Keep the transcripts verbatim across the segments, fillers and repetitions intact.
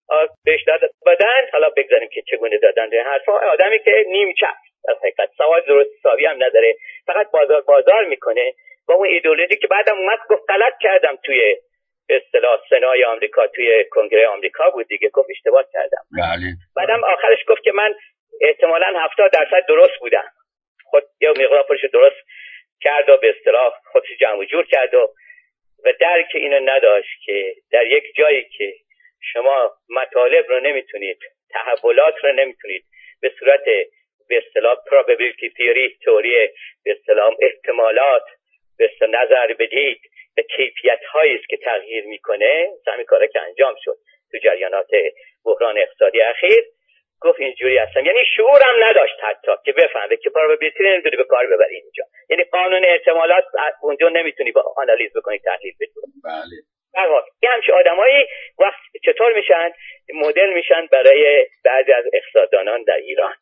بهش دادن، حالا بگذاریم که چگونه دادن به حرفا، آدمی که نیم چپ در حقیقت سواد درست حسابی هم نداره، فقط بازار بازار میکنه با اون ایدئولوژی که بعدم اومد گفت غلط کردم توی به اصطلاح سنای آمریکا، توی کنگره آمریکا بود دیگه، گفت اشتباه کردم. بله. بعدم آخرش گفت که من احتمالاً هفتاد درصد درست بودم، خود یا مقدار خودش درست کرد و به اصطلاح خودش جمع جور کرد و و درک اینو نداشت که در یک جایی که شما مطالب رو نمیتونید، تحولات رو نمیتونید به صورت به اصطلاح probability theory، تئوری به اصطلاح احتمالات به اصطلاح نظر بدید به کیفیت هایی است که تغییر میکنه، همین کارا که انجام شد تو جریانات بحران اقتصادی اخیر، گفت اینجوری هستم. یعنی شعورم نداشت حتی که بفهمه که probability نمیتونی به کار ببری اینجا، یعنی قانون احتمالات اونجا نمیتونی با آنالیز بکنی، تحلیل بدی. بله. در واقع یه همچین آدمایی وقت چطور میشن مدل میشن برای بعضی از اقتصاددانان در ایران.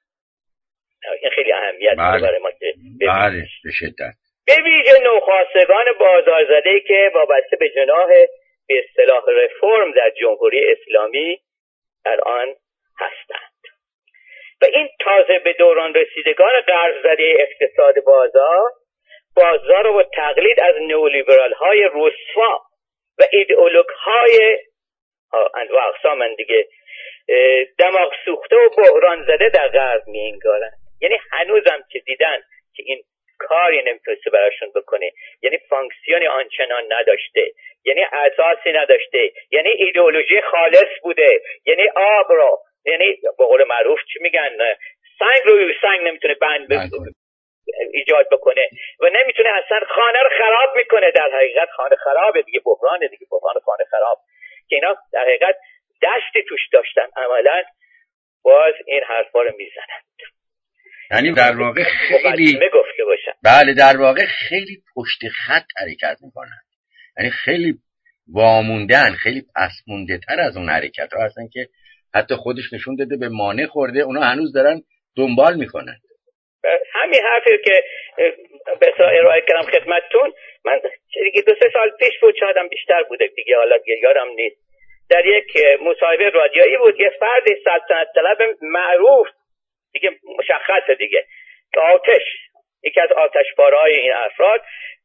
این خیلی اهمیت داره برای ما که بله به شدت به ویژه نوخاستگان بازارزده‌ای که وابسته به جناح به اصطلاح رفرم در جمهوری اسلامی در آن هستند و این تازه به دوران رسیدگان قرض‌زده اقتصاد بازار بازار رو تقلید از نئولیبرال های رسوا و ایدئولوگ های انواع اقسام دیگه دماغ سوخته و بحران زده در غرب می‌انگارند. یعنی هنوزم که دیدن که این کاری نمیتونسته براشون بکنه، یعنی فانکسیونی آنچنان نداشته، یعنی اساسی نداشته، یعنی ایدئولوژی خالص بوده، یعنی آب رو، یعنی به قول معروف چی میگن، سنگ روی سنگ نمیتونه بند بکنه ایجاد بکنه و نمیتونه اصلا خانه رو خراب میکنه. در حقیقت خانه خرابه دیگه، بحران دیگه، بحران خانه خراب که اینا در حقیقت دستی توش داشتن، عملا باز این حرفا رو میزنن. یعنی در واقع خیلی گفته باشن. بله در واقع خیلی پشت خط حرکت میکنن، یعنی خیلی واموندن، خیلی پسمونده تر از اون حرکت ها هستن که حتی خودش نشون داده به مانع خورده، اونا هنوز دارن دنبال میکنن. همین حرفی که به اصطلاح ارائه کردم خدمتتون، من دیگه دو سه سال پیش بود، شاید بیشتر بوده دیگه، حالا یادم نیست، در یک مصاحبه رادیویی بود، یه فرد سلطنت طلب معروف دیگه، مشخصه دیگه، که آتش، یکی از آتشبارهای این افراد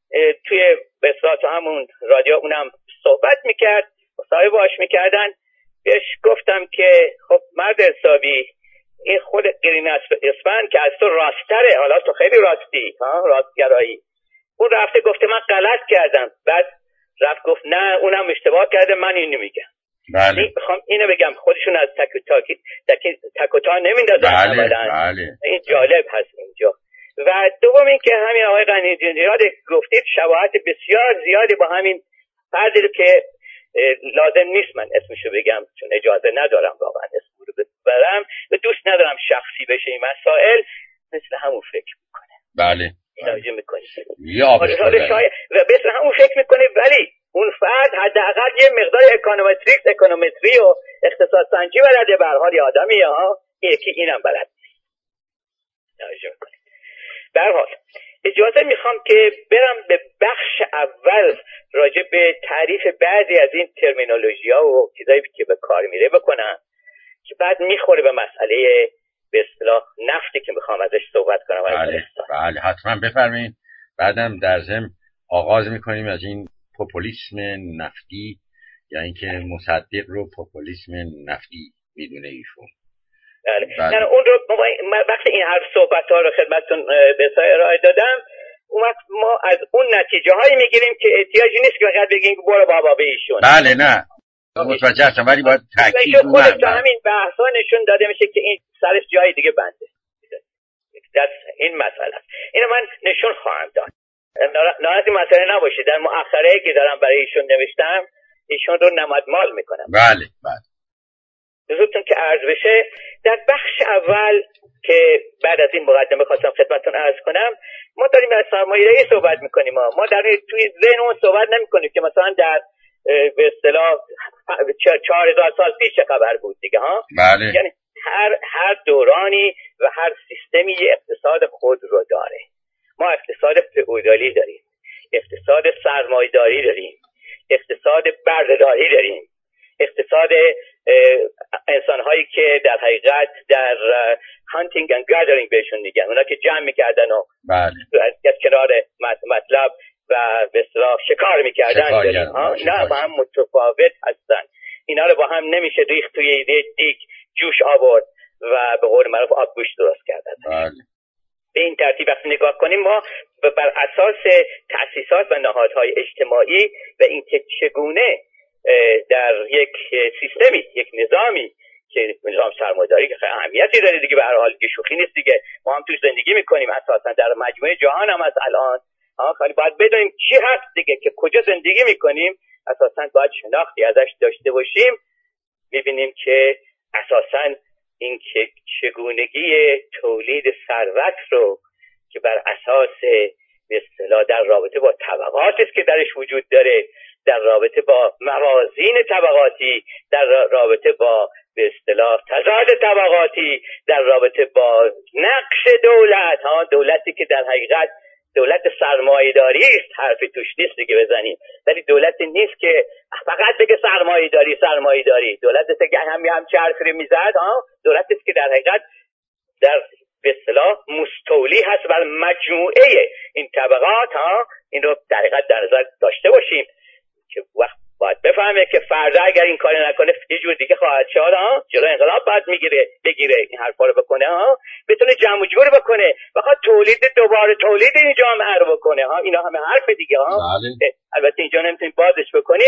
توی به اصطلاح همون رادیو اونم صحبت میکرد، مصاحبه باش میکردن. بهش گفتم که خب مرد حسابی، این خود گرین اسفند که از تو راستره، حالا تو خیلی راستی، ها راستگرایی، اون رفته گفته من غلط کردم، بعد رفت گفت نه اونم اشتباه کرده، من اینو میگم. بله. میخوام اینو بگم خودشون از تک و تاکی تک و تا نمیندازن. بله. بله. این جالب هست اینجا. و دوم این که همین آقای غنی‌نژاد گفتید شباهت بسیار زیادی با همین فردی رو که لازم نیست من اسمشو بگم چون اجازه ندارم واقعا اسمو رو ببرم و دوست ندارم شخصی بشه این مسائل، مثل همون فکر میکنه. بله. توجه میکنید. یا شاید و مثل همون فکر میکنه، ولی اون فرد حداقل یه مقدار اکونومتریکس، اکونومتری و اقتصاد سنجی بلده، به هر حال آدمیه ها، یکی اینم بلد نیست. توجه میکنید. به هر حال اجازه میخوام که برم به بخش اول راجع به تعریف بعضی از این ترمینولوژی ها و چیزایی که به کار میره بکنم که بعد میخوره به مسئله به اصطلاح نفتی که میخوام ازش صحبت کنم. بله بله حتما بفرمایید. بعدم در ضمن آغاز میکنیم از این پوپولیسم نفتی، یعنی اینکه مصدق رو پوپولیسم نفتی میدونه ایشون. بله. یعنی اون رو وقتی این هر صحبت ها رو خدمتتون به ارائه دادم، اون وقت ما از اون نتیجه هایی میگیریم که احتیاجی نیست که فقط بگیم برو بابا به ایشون. بله نه متوجه هستم، ولی باید تاکید کنم خودش تو همین بحث ها نشون داده میشه که این سرش جای دیگه بنده. این مسئله است. اینو من نشون خواهم داد. ناراحت مسئله نباشید، در مؤخره که دارم برای ایشون نوشتم ایشون رو نمادمال میکنم. بله بله. لزومتون که عرض بشه، در بخش اول که بعد از این مقدمه خواستم خدمتتون عرض کنم، ما داریم از سرمایه‌داری صحبت میکنیم. ما ما در توی ذهنمون صحبت نمیکنیم که مثلا در به اصطلاح چهار هزار سال پیش چه خبر بود دیگه ها. بله. یعنی هر هر دورانی و هر سیستمی اقتصاد خود رو داره. ما اقتصاد فئودالی داریم، اقتصاد سرمایه‌داری داریم، اقتصاد بردهداری داریم، اقتصاد انسان‌هایی که در حقیقت در هانتینگ اند گادرینگ بهشون میگن، اونا که جمع میکردن و بله از کنار مطلب و به اصطلاح شکار میکردن، اینا با هم متفاوت هستن. اینا رو با هم نمیشه ریخت توی یه دیگ جوش آورد و به قول معروف آبگوشت درست کردن. بله. به این ترتیب وقتی نگاه کنیم ما بر اساس تأسیسات و نهادهای اجتماعی و اینکه چگونه در یک سیستمی، یک نظامی که نظام سرمایه‌داری که خیلی اهمیتی داره دیگه، به هر حال دیگه شوخی نیست دیگه، ما هم توش زندگی میکنیم اساسا در مجموعه جهان هم از الان ها، خیلی باید بدونیم چی هست دیگه که کجا زندگی میکنیم، اساسا باید شناختی ازش داشته باشیم. میبینیم که اساسا این که چگونگی تولید ثروت رو که بر اساس به اصطلاح در رابطه با طبقاتی است که درش وجود داره، در رابطه با موازین طبقاتی، در رابطه با به اصطلاح تضاد طبقاتی، در رابطه با نقش دولت ها، دولتی که در حقیقت دولت سرمایه‌داری است، حرفی توش نیست دیگه بزنیم، ولی دولتی نیست که فقط بگه سرمایه‌داری سرمایه‌داری، دولت است که همین هم حرفی میزد ها، دولتی است که در حقیقت در به اصطلاح مستولی هست بر مجموعه این طبقات ها. این رو در حقیقت در نظر داشته باشیم که وقت باید بفهمه که فردا اگر این کار نکنه یه جور دیگه خواهد شد ها، جلوی انقلاب باید میگیره بگیره این حرفا رو بکنه ها، بتونه جمع جور بکنه، بخواد تولید دوباره تولید این جامعه رو بکنه ها، اینا همه حرف دیگه ها. البته اینجا نمیتونیم بازش بکنیم.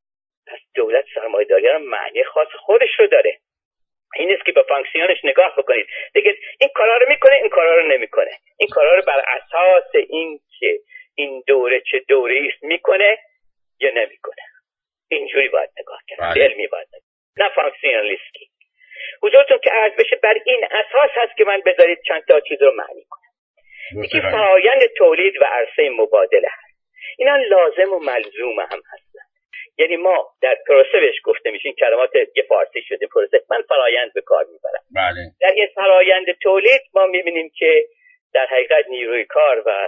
پس دولت سرمایه‌داری هم معنی خاص خودش رو داره، این نیست که به فانکشنش نگاه بکنید دیگه این کارا رو میکنه این کارا رو نمیکنه، این کارا رو بر اساس این که این دوره چه دوره است میکنه یا نمیکنه، اینجوری باید نگاه کرد، علمی باید نگاه، نه فانکشنالیستی. حضورتون که عرض بشه بر این اساس هست که من بذارید چند تا چیز رو معنی کنم. یکی فرآیند تولید و عرصه مبادله هست، اینا لازم و ملزوم هم هستن. یعنی ما در پروسه بهش گفته میشه، این کلمات یه فارسی شده پروسه، من فرآیند به کار میبرم. بله. در این فرآیند تولید ما میبینیم که در حقیقت نیروی کار و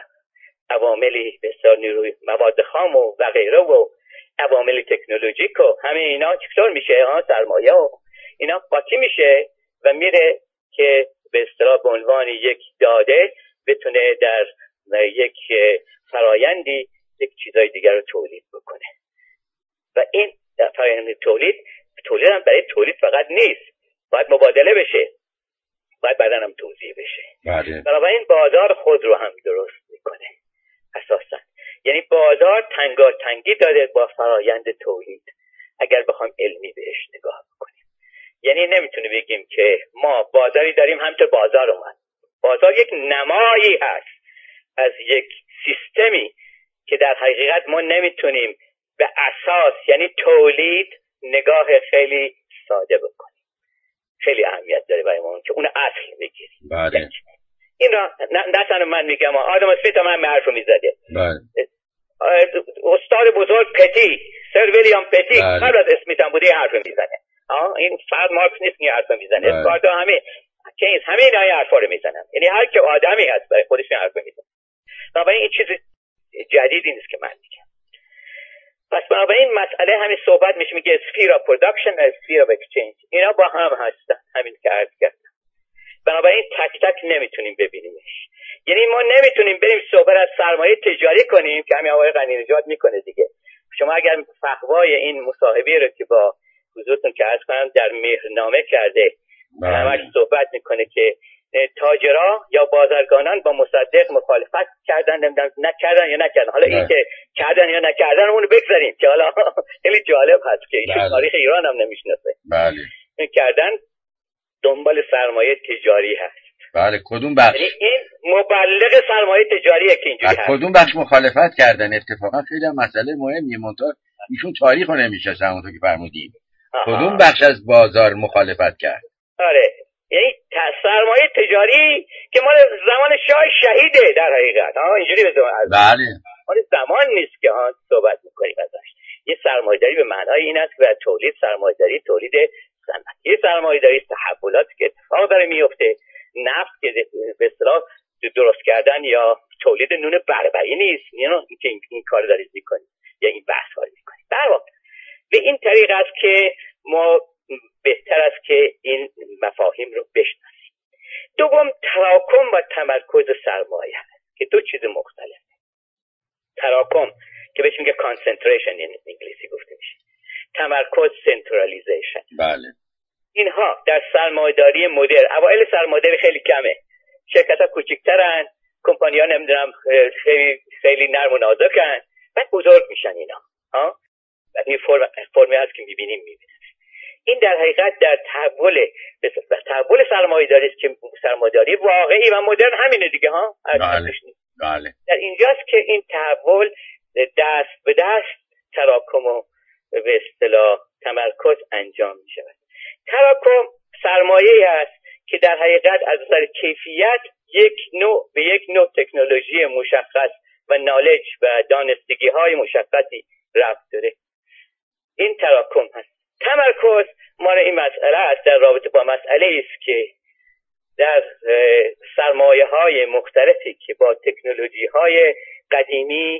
عواملی بسیار نیروی مواد خام و غیره و عوامل تکنولوژیک و همه اینا چطور میشه ها، سرمایه و اینا قاطی میشه و میره که به اصطلاح به عنوان یک داده بتونه در یک فرآیندی یک چیزای دیگر رو تولید بکنه. و این فرآیند تولید تولید هم برای تولید فقط نیست، باید مبادله بشه، باید بعداً هم توزیع بشه. بله. بنابراین بازار خود رو هم درست میکنه اساساً. یعنی بازار تنگاتنگی داره با فرآیند تولید اگر بخوام علمی بهش نگاه بکنیم. یعنی نمیتونه بگیم که ما بازاری داریم همینطور بازار اومد. بازار یک نمایی هست از یک سیستمی که در حقیقت ما نمیتونیم به اساس یعنی تولید نگاه خیلی ساده بکنیم. خیلی اهمیت داره برای ما که اون اصل بگیریم. بله. این را نه تنها من میگم، آدم اسمیت هم همه حرفو میزده. بله. استاد بزرگ پتی، سر ویلیام پتی بله. قبل از اسمیت هم بوده حرفو میزنه. این فرد مارکس نیست که حرفو میزنه. اسکارتا همه کینز همه اینا حرفا رو میزنن. یعنی هر که آدمی هست برای خودش این حرفو میزنه. بنابراین این چیز جدیدی نیست که من میگم. پس بنابراین مسئله همین صحبت میشه میگه sphere of production و sphere of exchange، اینا با هم هستن، همین که عرض کردم. بنابراین تک تک نمیتونیم ببینیمش. یعنی ما نمیتونیم بریم صحبت از سرمایه تجاری کنیم که همین آقای غنی نژاد میکنه دیگه. شما اگر فحوای این مصاحبه رو که با حضورتون که عرض کنم در مهرنامه کرده، همش صحبت میکنه که تاجرها یا بازرگانان با مصدق مخالفت کردن، نمیدونم نکردن یا نکردن. حالا این که کردن یا نکردن اونو بگذاریم که حالا خیلی جالب هست که این تاریخ ایران هم نمیشناسه. بله. این کردن دنبال سرمایه تجاری هست. بله. کدوم بخش؟ یعنی این مبلغ سرمایه تجاریه که اینجوری هست. کدوم بخش مخالفت کردن؟ اتفاقا خیلی مسئله مهمیه، منتها ایشون تاریخ رو نمیشناسن همونطور که فرمودید. کدوم بخش از بازار مخالفت کرد؟ آره، یعنی سرمایه تجاری که مال زمان شاه شهیده در حقیقت ها، اینجوری بزنم. بله. مال زمان نیست که ها صحبت میکنیم ازش. یه سرمایه‌داری به معنای این است که تولید سرمایه‌داری تولید صنعتی سرمایه‌داری تحولاتی که اتفاق داره میفته، نفت که به اصطلاح درست کردن یا تولید نون بربری نیست، یعنی که این, این کار دارید میکنید یا این بحث کار میکنید. در واقع به این طریق است که ما بهتر است که این مفاهیم رو بشناسیم. دوم، تراکم و تمرکز سرمایه که دو چیز مختلفه. تراکم که بهش میگه کانسنتریشن، این انگلیسی گفته میشه. تمرکز، سنترالیزیشن. بله. اینها در سرمایه‌داری مدرن، اوایل سرمایه‌داری خیلی کمه، شرکت‌ها کوچکترن، کمپانی‌ها نمیدونم خیلی خیلی نرم و نازکن، بعد بزرگ میشن اینا. ها این فرم فرمی هست که می‌بینیم می‌بینیم. این در حقیقت در تحول در تحول سرمایه‌داری است که سرمایه‌داری واقعی و مدرن همینه دیگه ها. بله. بله. در اینجاست که این تحول دست به دست تراکم و به اصطلاح تمرکز انجام می شود. تراکم سرمایه‌ای است که در حقیقت از نظر کیفیت یک نوع به یک نوع تکنولوژی مشخص و نالج و دانستگی های مشخصی ربط داره. این تراکم هست. تمرکز مال این مسئله است، در رابطه با مسئله است که در سرمایه های مختلفی که با تکنولوژی های قدیمی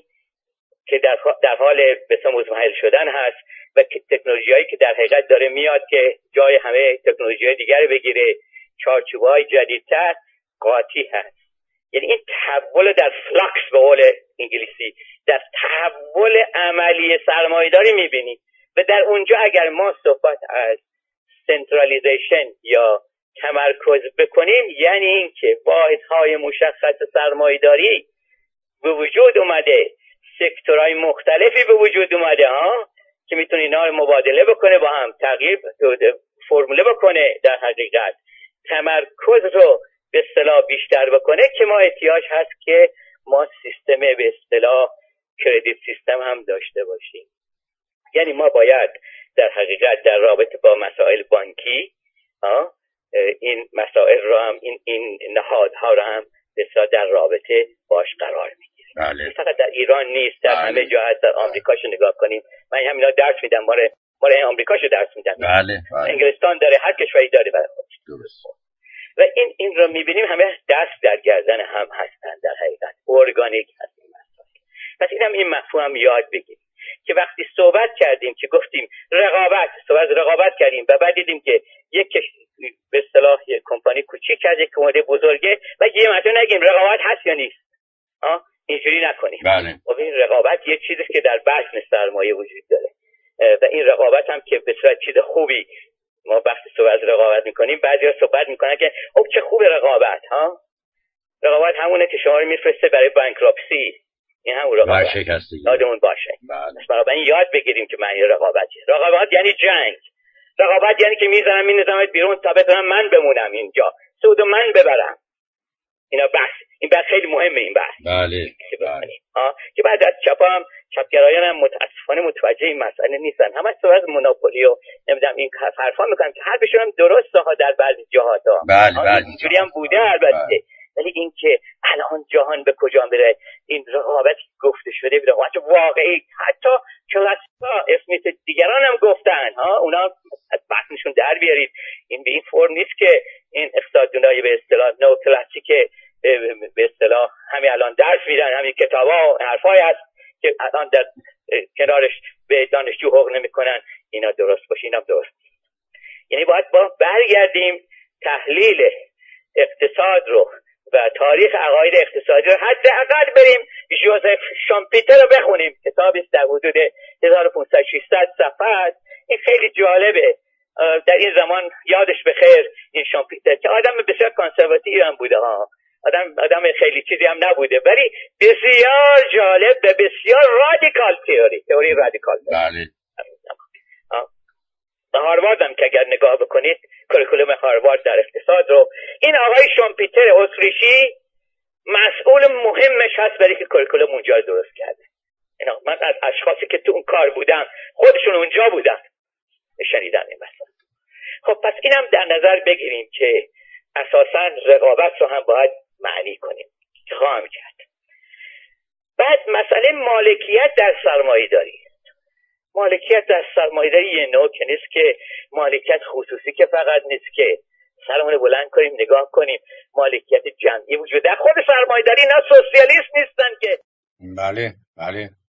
که در در حال به مزمحل شدن هست و تکنولوژی هایی که در حقیقت داره میاد که جای همه تکنولوژی های دیگر بگیره، چارچوب‌های جدیدتر قاطی هست. یعنی این تحول در فلاکس به قول انگلیسی، در تحول عملی سرمایه‌داری می‌بینیم و در اونجا اگر ما صحبت از سنترالیزیشن یا تمرکز بکنیم، یعنی این که واحدهای مشخص سرمایه‌داری به وجود اومده، سکتورهای مختلفی به وجود اومده ها که میتونه اینا رو مبادله بکنه با هم، تغییر فرموله بکنه، در حقیقت تمرکز رو به اصطلاح بیشتر بکنه که ما احتیاج هست که ما سیستم به اصطلاح کردیت سیستم هم داشته باشیم. یعنی ما باید در حقیقت در رابطه با مسائل بانکی ها این مسائل رو هم این این نهادها رو هم بسیار در رابطه باش قرار میگیره. بله. فقط در ایران نیست، در بله. همه جا هست. در آمریکاشو نگاه کنیم، من همینا درس میدم، ماره ماره آمریکاشو درس میدم. بله. بله. انگلستان داره، هر کشوری داره برای خودش. درست. و این این رو میبینیم همه دست در گردن هم هستن، در حقیقت ارگانیک هست این مسائل. پس اینم این مفهوم یاد بگیریم که وقتی صحبت کردیم که گفتیم رقابت، صحبت رقابت کردیم و بعد دیدیم که یک به اصطلاح یک کمپانی کوچیک کرده یک کمپانی بزرگه و یه مثلا نگیم رقابت هست یا نیست. ها اینجوری نکنیم. بله. و این رقابت یه چیزی که در بحث سرمایه وجود داره و این رقابت هم که به صورت چیز خوبی ما وقتی صحبت رقابت میکنیم، بعضیا صحبت میکنن که خب چه خوب رقابت. ها رقابت همونه که شما رو میفرسته برای بانکراپسی، این هم رقابت یادمون باشه. بله. برای این یاد بگیریم که معنی رقابته. رقابت یعنی جنگ. رقابت یعنی که میذارم میندازمت بیرون تا بتونم من بمونم اینجا، سود من ببرم. اینا بحث این بحث خیلی مهمه این بحث. بله. بله. ها که بعد از چپا هم چپگرایان هم متاسفانه متوجه این مسئله نیستن. همه صحبت از مونوپولی و نمیدونم این حرفا میکنن که حرفشون هم درسته ها در بعضی جاهات ها. بله بله. اینجوری هم بوده البته. ولی این که الان جهان به کجا میره، این رقابت گفته شده رقابت واقعی، حتی کلاسیکا اسمیت دیگران هم گفتن ها، اونا از بحثشون در بیارید. این به این فرم نیست که این اقتصاددانای به اصطلاح نو کلاسیک به اصطلاح همین الان درس میدن، همین کتابا و حرفای هست که الان در کنارش به دانشجو حقوق نمیکنن. اینا درست باشه، اینا درست. یعنی باید با برگردیم تحلیل اقتصاد رو و تاریخ عقاید اقتصادی رو حداقل بریم ژوزف شامپیتر رو بخونیم، کتابی است در حدود هزار و پانصد ششصد صفحه است. این خیلی جالبه. در این زمان یادش بخیر این شامپیتر که آدم بسیار کانسرواتیو هم بوده ها، آدم آدم خیلی چیزی هم نبوده، ولی بسیار جالب و بسیار رادیکال تئوری تئوری رادیکال. بله. هاروارد هم که اگر نگاه بکنید کریکولوم هاروارد در اقتصاد رو، این آقای شامپیتر اتریشی مسئول مهمش هست برای که کریکولوم اونجا درست کرده. اینا من از اشخاصی که تو اون کار بودم، خودشون اونجا بودن، شنیدن این مثلا. خب پس اینم در نظر بگیریم که اساساً رقابت رو هم باید معنی کنیم که خواهم کرد. بعد مسئله مالکیت در سرمایه‌داری. مالکیت در سرمایه‌داری یه نوع که نیست که مالکیت خصوصی که فقط نیست که سرمون بلند کنیم نگاه کنیم، مالکیت جمعی وجود در خود سرمایه‌داری. اینا سوسیالیست نیستن که. بله بله.